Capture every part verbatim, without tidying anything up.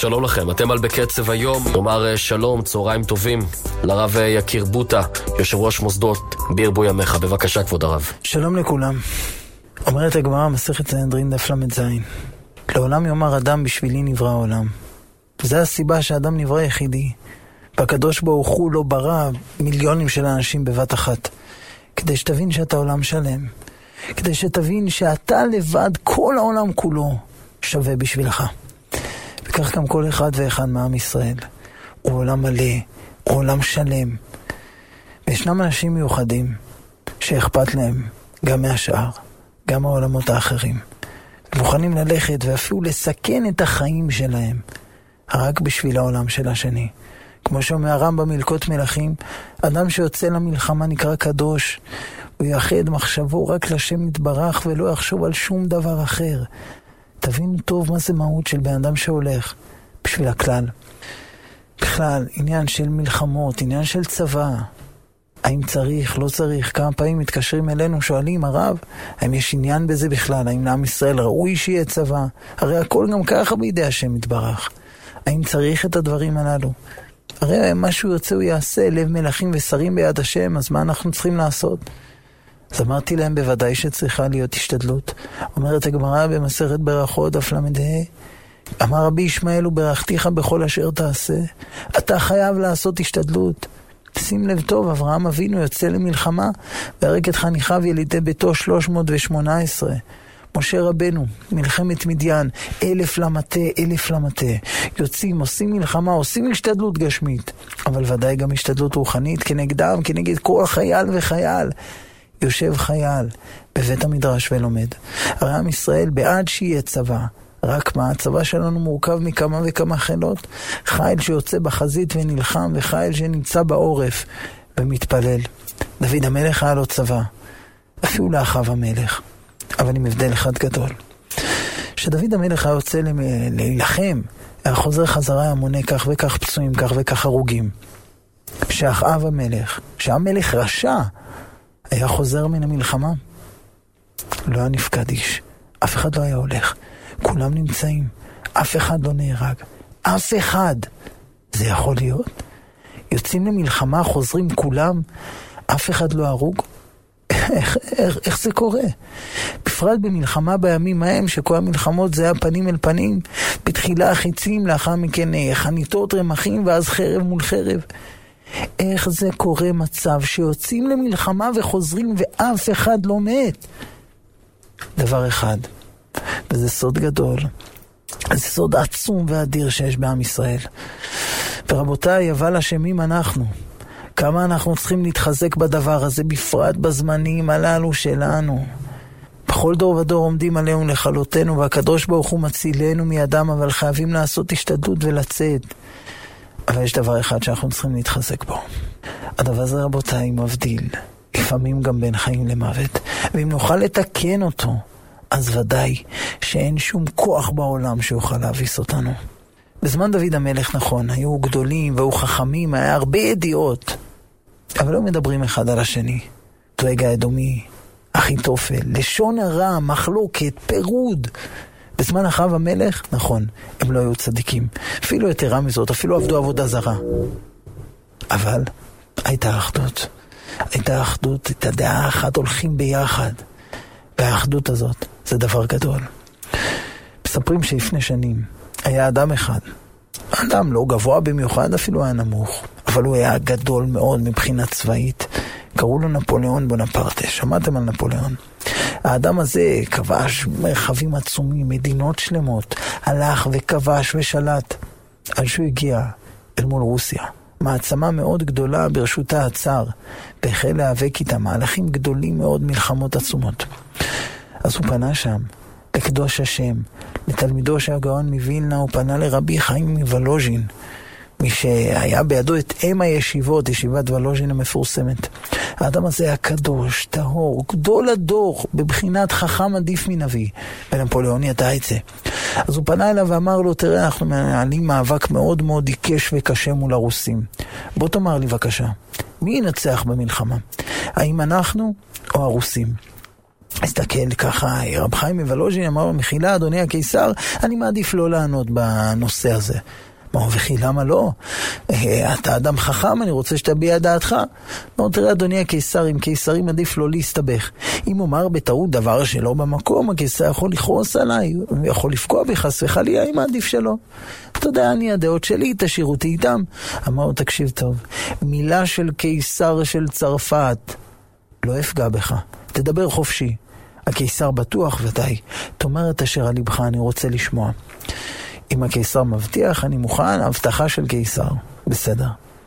שלום לכם, אתם על בקצב היום. נאמר שלום, צהריים טובים לרב יקיר בוטה, יושב ראש מוסדות בירבו ימיך. בבקשה כבוד הרב. שלום לכולם. אומרת הגמרא מסכת סנהדרין דף למד זין, לעולם יאמר אדם בשבילי נברא העולם. זה הסיבה שאדם נברא יחידי, והקדוש ברוך הוא לא ברא מיליונים של אנשים בבת אחת, כדי שתבין שאתה עולם שלם, כדי שתבין שאתה לבד, כל העולם כולו שווה בשבילך. וכך גם כל אחד ואחד מעם ישראל הוא עולם מלא, הוא עולם שלם. וישנם אנשים מיוחדים שאכפת להם גם מהשאר, גם מהעולמות האחרים, מוכנים ללכת ואפילו לסכן את החיים שלהם רק בשביל העולם של השני. כמו שאומר הרמב"ם מלקות מלכים, אדם שיוצא למלחמה נקרא קדוש, הוא יחד מחשבו רק לשם יתברך ולא יחשוב על שום דבר אחר. תבינו טוב מה זה מהות של בן אדם שהולך בשביל הכלל. בכלל, עניין של מלחמות, עניין של צבא, האם צריך, לא צריך, כמה פעמים מתקשרים אלינו, שואלים הרב, האם יש עניין בזה בכלל, האם לעם ישראל ראוי שיהיה צבא, הרי הכל גם ככה בידי השם יתברך, האם צריך את הדברים הללו, הרי מה שהוא יוצא הוא יעשה, לב מלכים ושרים ביד השם, אז מה אנחנו צריכים לעשות? אז אמרתי להם בוודאי שצריכה להיות השתדלות. אומרת הגמרא במסכת ברכות דף למד ה', אמר רבי ישמעאל וברכתיך בכל אשר תעשה, אתה חייב לעשות השתדלות. שים לב טוב, אברהם אבינו יוצא למלחמה והרג את חניכיו ילידי ביתו שלוש מאות ושמונה עשרה. משה רבנו, מלחמת מדיין, אלף למטה, אלף למטה. יוצאים, עושים מלחמה, עושים השתדלות גשמית, אבל ודאי גם השתדלות רוחנית כנגדם, כנגד כל חייל וחייל. יושב חייל בבית המדרש ולומד. הרי עם ישראל בעד שיהיה צבא, רק מה, הצבא שלנו מורכב מכמה וכמה חילות, חייל שיוצא בחזית ונלחם, וחייל שנמצא בעורף ומתפלל. דוד המלך היה לו צבא, אפילו לאחיו המלך, אבל עם הבדל אחד גדול. שדוד המלך היה יוצא להילחם, היה חוזר חזרה, היה מונה כך וכך פצועים, כך וכך הרוגים. שאחיו המלך, שהמלך רשע, היה חוזר מן המלחמה, לא היה נפקד איש, אף אחד לא היה הולך, כולם נמצאים, אף אחד לא נהרג, אף אחד. זה יכול להיות? יוצאים למלחמה, חוזרים כולם, אף אחד לא הרוג? איך, איך, איך זה קורה? בפרט במלחמה בימים ההם, שכל המלחמות זה היה פנים אל פנים, בתחילה חיצים, לאחר מכן חניתות, רמחים, ואז חרב מול חרב. איך זה קורה מצב שיוצאים למלחמה וחוזרים ואף אחד לא מת? דבר אחד, וזה סוד גדול, זה סוד עצום ואדיר שיש בעם ישראל. ורבותיי, אבל אשמים אנחנו, כמה אנחנו צריכים להתחזק בדבר הזה, בפרט בזמנים הללו שלנו. בכל דור ודור עומדים עלינו לכלותנו, והקדוש ברוך הוא מצילנו מידם, אבל חייבים לעשות השתדלות ולצאת. אבל יש דבר אחד שאנחנו צריכים להתחזק בו. הדבר הזה, רבותיי, מבדיל לפעמים גם בין חיים למוות, ואם נוכל לתקן אותו, אז ודאי שאין שום כוח בעולם שיוכל להביס אותנו. בזמן דוד המלך, נכון, היו גדולים והיו חכמים, היה הרבה ידיעות, אבל לא מדברים אחד על השני. דואג האדומי, אחיתופל, לשון הרע, מחלוקת, פירוד. בזמן אחאב המלך, נכון, הם לא היו צדיקים, אפילו יתרה מזאת, אפילו עבדו עבודה זרה, אבל הייתה אחדות, הייתה אחדות, את הדעה אחת הולכים ביחד, והאחדות הזאת זה דבר גדול. מספרים שלפני שנים היה אדם אחד, אדם לא גבוה במיוחד, אפילו היה נמוך, אבל הוא היה גדול מאוד מבחינה צבאית, קראו לו נפוליאון בונפרטה. שמעתם על נפוליאון? האדם הזה כבש מרחבים עצומים, מדינות שלמות, הלך וכבש ושלט, עד שהוא הגיע אל מול רוסיה, מעצמה מאוד גדולה ברשותה הצאר, והחל להיאבק איתה מהלכים גדולים מאוד, מלחמות עצומות. אז הוא פנה שם לקדוש השם, לתלמידו שהגאון מווילנה, הוא פנה לרבי חיים מוולוז'ין, מי שהיה בידו את אם הישיבות, ישיבת וולוז'ין המפורסמת. האדם הזה היה קדוש, טהור, גדול הדור, בבחינת חכם עדיף מנביא, ונפוליאון ידע את זה. אז הוא פנה אליו ואמר לו, תראה, אנחנו מנהלים מאבק מאוד מאוד עיקש וקשה מול הרוסים. בוא תאמר לי בבקשה, מי ינצח במלחמה? האם אנחנו או הרוסים? הסתכל ככה, רב חיים מוולוז'ין אמר לו, מחילה אדוני הקיסר, אני מעדיף לא לענות בנושא הזה. אמר, וכי למה לא? אתה אדם חכם, אני רוצה שתביע דעתך. אמר, תראה אדוני הקיסר, עם קיסרים עדיף לא להסתבך. אם אומר בטעות דבר שלא במקום, הקיסר יכול לכעוס עליי, יכול לפגוע בחס וחלילה, אם עדיף שלא. אתה יודע, אני הדעות שלי, תשאיר אותי איתם. אמר, תקשיב טוב, מילה של קיסר של צרפת לא אפגע בך, תדבר חופשי. הקיסר בטוח ודאי, תאמר את אשר על לבך, אני רוצה לשמוע. אם הקיסר מבטיח, אני מוכן, הבטחה של קיסר. בסדר.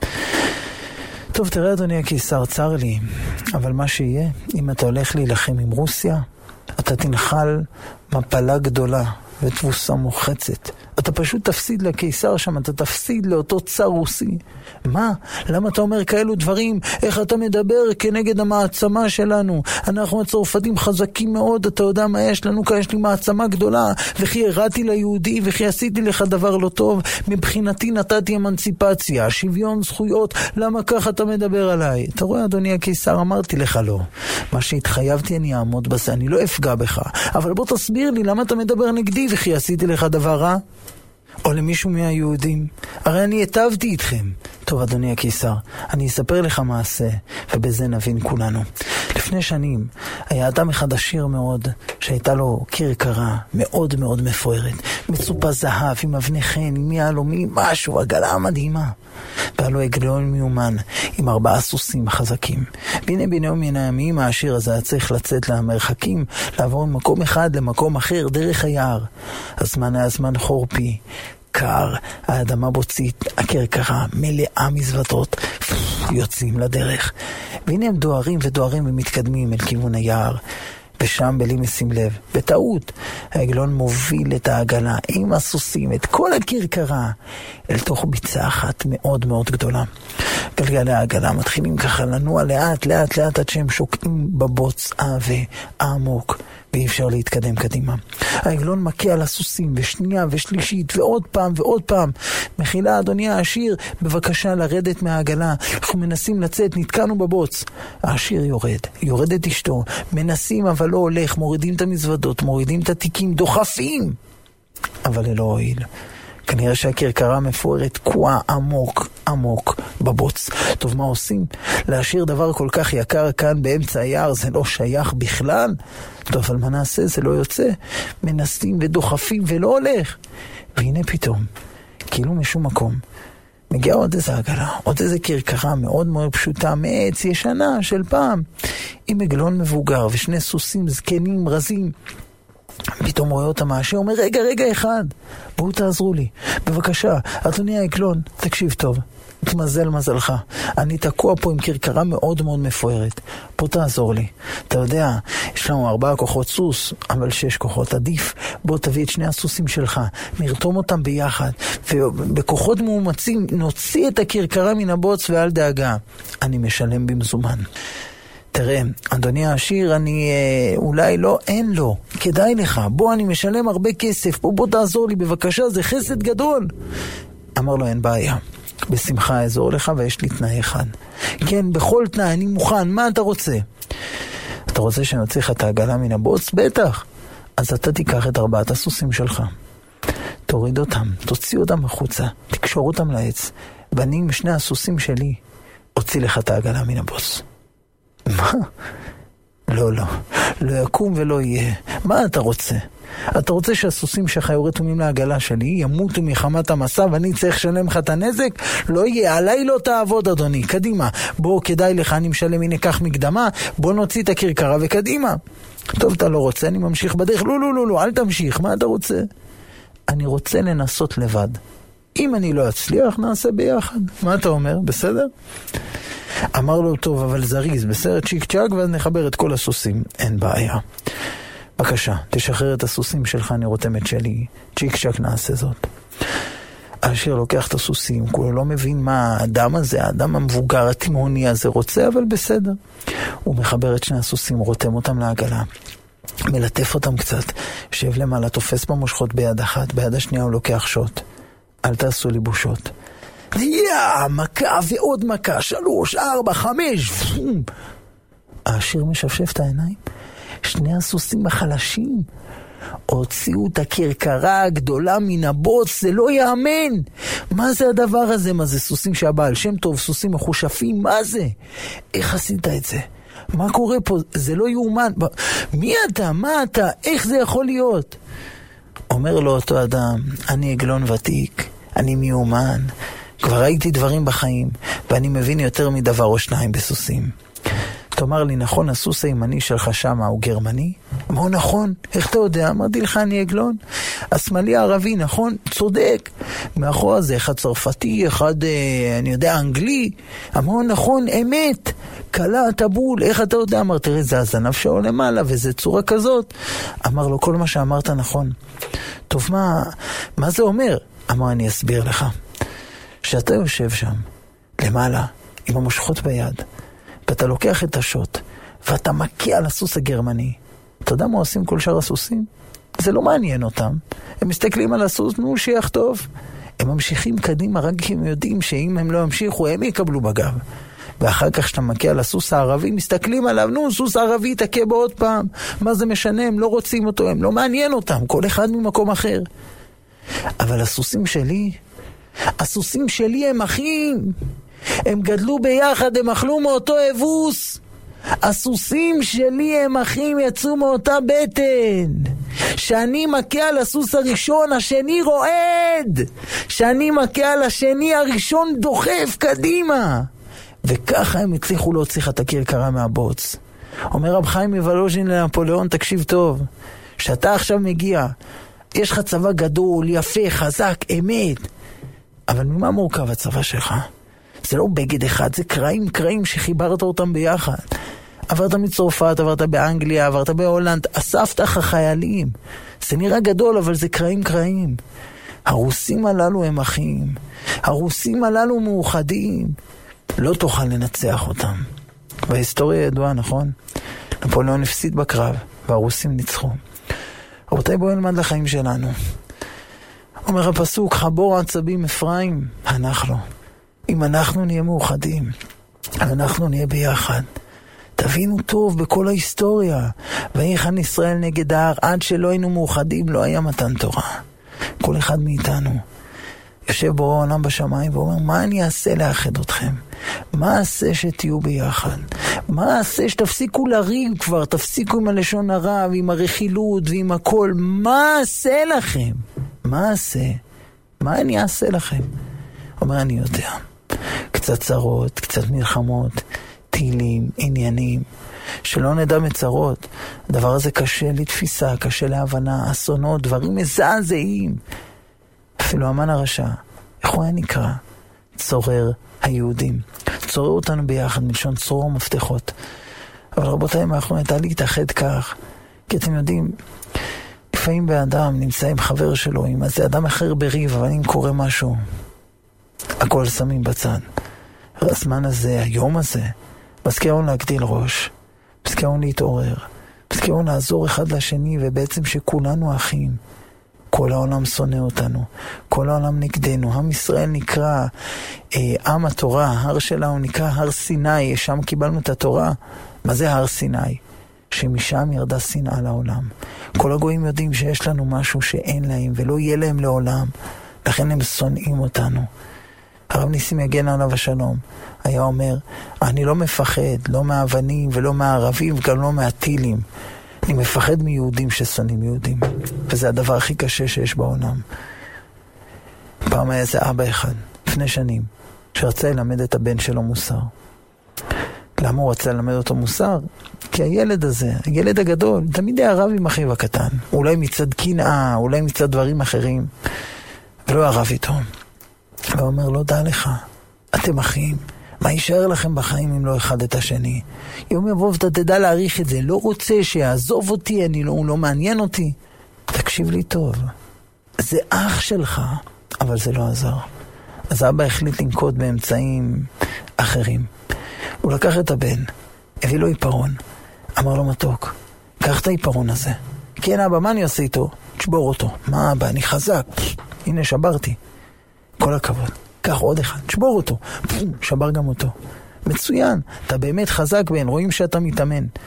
טוב, תראה אדוני הקיסר, צר לי, אבל מה שיהיה, אם אתה הולך להילחם עם רוסיה, אתה תנחל מפלה גדולה ותבוסה מוחצת. אתה פשוט תפסיד לקיסר שם, אתה תפסיד לאותו צר רוסי. מה? למה אתה אומר כאלו דברים? איך אתה מדבר כנגד המעצמה שלנו? אנחנו הצרפתים חזקים מאוד, אתה יודע מה יש לנו? כי יש לי מעצמה גדולה, וכי הראתי ליהודי, וכי עשיתי לך דבר לא טוב. מבחינתי נתתי אמנציפציה, שוויון זכויות, למה ככה אתה מדבר עליי? אתה רואה אדוני הקיסר, אמרתי לך לא. מה שהתחייבתי אני אעמוד בזה, אני לא אפגע בך. אבל בוא תסביר לי למה אתה מדבר נגדי, וכי עשיתי לך דבר רע? או למישהו מהיהודים. הרי אני הטבתי איתכם. טוב, אדוני הקיסר, אני אספר לך מעשה, ובזה נבין כולנו. לפני שנים, היה אדם אחד עשיר מאוד, שהייתה לו כרכרה מאוד מאוד מפוארת, מצופה זהב, עם אבני חן, עם יהלומים, משהו, עגלה מדהימה. והיה לו עגלון מיומן, עם ארבעה סוסים חזקים. והנה ביניהם מן הימים, העשיר הזה היה צריך לצאת למרחקים, לעבור ממקום אחד למקום אחר, דרך היער. הזמן היה זמן חורפי, קר, האדמה בוצית, הכרכרה מלאה מזוודות, יוצאים לדרך. והנה הם דוהרים ודוהרים ומתקדמים אל כיוון היער. ושם בלי משים לב, בטעות, העגלון מוביל את העגלה עם הסוסים, את כל הכרכרה, אל תוך ביצה אחת מאוד מאוד גדולה. גלגלי העגלה מתחילים ככה לנוע לאט לאט לאט עד שהם שוקעים בבוץ העבה העמוק, ואי אפשר להתקדם קדימה. העגלון מכה על הסוסים, ושנייה ושלישית, ועוד פעם ועוד פעם. מחילה אדוני העשיר, בבקשה לרדת מהעגלה, אנחנו מנסים לצאת, נתקענו בבוץ. העשיר יורד, יורד את אשתו, מנסים אבל לא הולך, מורידים את המזוודות, מורידים את התיקים, דוחפים. אבל ללא הועיל. כנראה שהכרכרה מפוארת תקועה עמוק עמוק בבוץ. טוב, מה עושים? להשאיר דבר כל כך יקר כאן באמצע היער, זה לא שייך בכלל. טוב, אבל מה נעשה? זה לא יוצא. מנסים ודוחפים ולא הולך. והנה פתאום, כאילו משום מקום, מגיעה עוד איזה עגלה, עוד איזה כרכרה מאוד מאוד פשוטה, מעץ ישנה של פעם, עם עגלון מבוגר ושני סוסים זקנים רזים. פתאום רואה אותה מהשיר, אומר, רגע, רגע אחד, בואו תעזרו לי. בבקשה, אדוני העגלון, תקשיב טוב, תמזל מזלך. אני תקוע פה עם כרכרה מאוד מאוד מפוארת. בוא תעזור לי. אתה יודע, יש לנו ארבעה כוחות סוס, אבל שש כוחות עדיף. בוא תביא את שני הסוסים שלך, נרתום אותם ביחד, ובכוחות מאומצים נוציא את הכרכרה מן הבוץ ואל דאגה. אני משלם במזומן. תראה, אדוני העשיר, אני אה, אולי לא, אין לו, כדאי לך, בוא אני משלם הרבה כסף, בוא, בוא תעזור לי בבקשה, זה חסד גדול. אמר לו, אין בעיה, בשמחה אעזור לך ויש לי תנאי אחד. כן, בכל תנאי, אני מוכן, מה אתה רוצה? אתה רוצה שאני אוציא לך את העגלה מן הבוץ? בטח. אז אתה תיקח את ארבעת הסוסים שלך, תוריד אותם, תוציא אותם החוצה, תקשור אותם לעץ, ואני עם שני הסוסים שלי, אוציא לך את העגלה מן הבוץ. מה? לא, לא. לא יקום ולא יהיה. מה אתה רוצה? אתה רוצה שהסוסים שלך יורתומים לעגלה שלי, ימותו מחמת המסע ואני צריך לשלם לך את הנזק? לא יהיה, עליי לא תעבוד אדוני. קדימה. בוא, כדאי לך, אני משלם, הנה כך מקדמה, בוא נוציא את הכרכרה וקדימה. טוב, אתה לא רוצה, אני ממשיך בדרך. לא, לא, לא, לא, אל תמשיך. מה אתה רוצה? אני רוצה לנסות לבד. אם אני לא אצליח, נעשה ביחד. מה אתה אומר? בסדר? אמר לו, טוב, אבל זריז, בסדר, צ'יק צ'ק, ואז נחבר את כל הסוסים. אין בעיה. בבקשה, תשחרר את הסוסים שלך, אני רותם את שלי. צ'יק צ'ק נעשה זאת. העשיר לוקח את הסוסים, כולו לא מבין מה האדם הזה, האדם המבוגר התימוני הזה רוצה, אבל בסדר. הוא מחבר את שני הסוסים, רותם אותם לעגלה. מלטף אותם קצת, שב למעלה, תופס במושכות ביד אחת, ביד השנייה הוא לוקח שוט. אל תעשו לי בושות. יא, מכה ועוד מכה, שלוש, ארבע, חמש. העשיר משפשף את העיניים. שני הסוסים החלשים הוציאו את הכרכרה הגדולה מן הבוץ, זה לא יאמן. מה זה הדבר הזה? מה זה סוסים שהבעל שם טוב, סוסים מחושפים, מה זה? איך עשית את זה? מה קורה פה? זה לא יאומן. מי אתה? מה אתה? איך זה יכול להיות? אומר לו אותו אדם, אני עגלון ותיק, אני מיומן, כבר ראיתי דברים בחיים, ואני מבין יותר מדבר או שניים בסוסים. תאמר לי, נכון, הסוס הימני שלך שמה הוא גרמני? אמרו, נכון, איך אתה יודע? אמרתי לך, אני עגלון. השמאלי הערבי, נכון, צודק. מאחור הזה, אחד צרפתי, אחד, אני יודע, אנגלי. אמרו, נכון, אמת. קלה, טבול, איך אתה יודע? אמר, תראה, זה הזנב שעולה למעלה, וזה צורה כזאת. אמר לו, כל מה שאמרת נכון. טוב, מה, מה זה אומר? אמר, אני אסביר לך. שאתה יושב שם, למעלה, עם המושכות ביד, ואתה לוקח את השוט, ואתה מכה על הסוס הגרמני. אתה יודע מה עושים כל שאר הסוסים? זה לא מעניין אותם. הם מסתכלים על הסוס, נו, שיח טוב. הם ממשיכים קדימה, רק כי הם יודעים שאם הם לא ימשיכו, הם יקבלו בגב. ואחר כך שאתה מכה על הסוס הערבי, מסתכלים עליו, נו, סוס ערבי תכה בו עוד פעם. מה זה משנה? הם לא רוצים אותו, הם לא מעניין אותם. כל אחד ממקום אחר. אבל הסוסים שלי, הסוסים שלי הם אחים. הם גדלו ביחד, הם אכלו מאותו אבוס. הסוסים שלי הם אחים, יצאו מאותה בטן. שאני מכה על הסוס הראשון, השני רועד. שאני מכה על השני, הראשון דוחף קדימה. וככה הם הצליחו להוציא את הכרכרה מהבוץ. אומר רב חיים מוולוז'ין לנפוליאון, תקשיב טוב, שאתה עכשיו מגיע, יש לך צבא גדול, יפה, חזק, אמת, אבל ממה מורכב הצבא שלך? זה לא בגד אחד, זה קרעים קרעים שחיברת אותם ביחד. עברת מצרפת, עברת באנגליה, עברת בהולנד, אספת לך חיילים. זה נראה גדול, אבל זה קרעים קרעים. הרוסים הללו הם אחים, הרוסים הללו מאוחדים. לא תוכל לנצח אותם. בהיסטוריה ידועה, נכון? נפוליאון הפסיד בקרב, והרוסים ניצחו. רבותיי, בואו נלמד לחיים שלנו. אומר הפסוק, חבור עצבים אפרים, הנח לו. אם אנחנו נהיה מאוחדים, אנחנו נהיה ביחד. תבינו טוב בכל ההיסטוריה. ויחן ישראל נגד ההר, עד שלא היינו מאוחדים, לא היה מתן תורה. כל אחד מאיתנו יושב בורא עולם בשמיים ואומר, מה אני אעשה לאחד אתכם? מה אעשה שתהיו ביחד? מה אעשה שתפסיקו לריב כבר? תפסיקו עם הלשון הרע ועם הרכילות ועם הכל. מה אעשה לכם? מה אעשה? מה אני אעשה לכם? אומר, אני יודע. קצת צרות, קצת מלחמות, טילים, עניינים, שלא נדע מצרות. הדבר הזה קשה לתפיסה, קשה להבנה, אסונות, דברים מזעזעים. אפילו המן הרשע, איך הוא היה נקרא? צורר היהודים. צורר אותנו ביחד, מלשון צרור מפתחות. אבל רבותיי, אנחנו נדע להתאחד כך, כי אתם יודעים, לפעמים באדם נמצא עם חבר שלו, עם איזה אדם אחר בריב, אבל אם קורה משהו, הכל שמים בצד. הזמן הזה, היום הזה, מזכירון להגדיל ראש, מזכירון להתעורר, מזכירון לעזור אחד לשני, ובעצם שכולנו אחים. כל העולם שונא אותנו, כל העולם נגדנו. עם ישראל נקרא אה, עם התורה, הר שלנו נקרא הר סיני, שם קיבלנו את התורה. מה זה הר סיני? שמשם ירדה שנאה לעולם. כל הגויים יודעים שיש לנו משהו שאין להם ולא יהיה להם לעולם, לכן הם שונאים אותנו. הרב ניסים יגן עליו השלום היה אומר, אני לא מפחד לא מהאבנים ולא מהערבים וגם לא מהטילים, אני מפחד מיהודים ששונאים יהודים, וזה הדבר הכי קשה שיש בעולם. פעם היה איזה אבא אחד לפני שנים שרצה ללמד את הבן שלו מוסר. למה הוא רצה ללמד אותו מוסר? כי הילד הזה, הילד הגדול, תמיד היה רב עם אחיו הקטן, אולי מצד קנאה, אולי מצד דברים אחרים, ולא היה רב איתו. והוא אומר, לא דע לך, אתם אחים, מה יישאר לכם בחיים אם לא אחד את השני? יום יבוא ואתה תדע להעריך את זה, לא רוצה שיעזוב אותי, אני לא, הוא לא מעניין אותי. תקשיב לי טוב, זה אח שלך, אבל זה לא עזר. אז אבא החליט לנקוט באמצעים אחרים. הוא לקח את הבן, הביא לו עיפרון, אמר לו, מתוק, קח את העיפרון הזה. כן אבא, מה אני עושה איתו? תשבור אותו. מה אבא, אני חזק, הנה שברתי. כל הכבוד, קח עוד אחד, תשבור אותו. שבר גם אותו. מצוין, אתה באמת חזק בן, רואים שאתה מתאמן.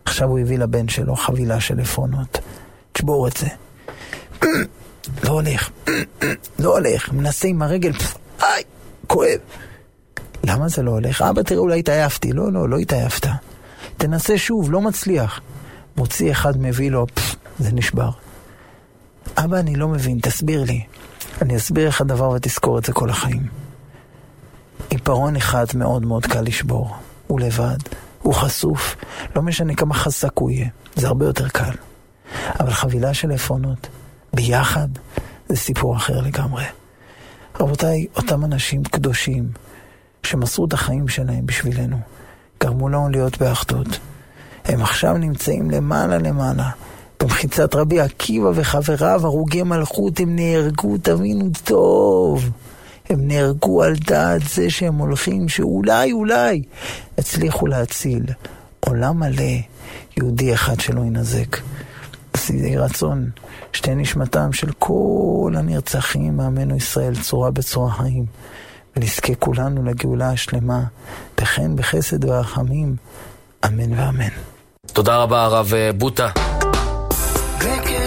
עכשיו הוא הביא לבן שלו חבילה של עפרונות. תשבור את זה. לא הולך. לא הולך. מנסה עם הרגל. איי, כואב. למה זה לא הולך? אבא, תראה, אולי התעייפתי. לא, לא, לא התעייפת. תנסה שוב, לא מצליח. מוציא אחד, מביא לו, פס, זה נשבר. אבא, אני לא מבין, תסביר לי. אני אסביר איך הדבר ותזכור את זה כל החיים. עיפרון אחד מאוד מאוד קל לשבור. הוא לבד, הוא חשוף. לא משנה כמה חזק הוא יהיה. זה הרבה יותר קל. אבל חבילה של עפרונות, ביחד, זה סיפור אחר לגמרי. רבותיי, אותם אנשים קדושים, שמסרו את החיים שלהם בשבילנו, גרמו לנו להיות באחדות. הם עכשיו נמצאים למעלה למעלה. במחיצת רבי עקיבא וחבריו, הרוגי מלכות, הם נהרגו, תבינו טוב. הם נהרגו על דעת זה שהם הולכים, שאולי, אולי, הצליחו להציל עולם מלא, יהודי אחד שלא ינזק. אז יהי רצון, שתי נשמתם של כל הנרצחים מעמנו ישראל, צורה בצורה חיים, ונזכה כולנו לגאולה השלמה, בחן, בחסד ורחמים, אמן ואמן. תודה רבה הרב בוטה. וכן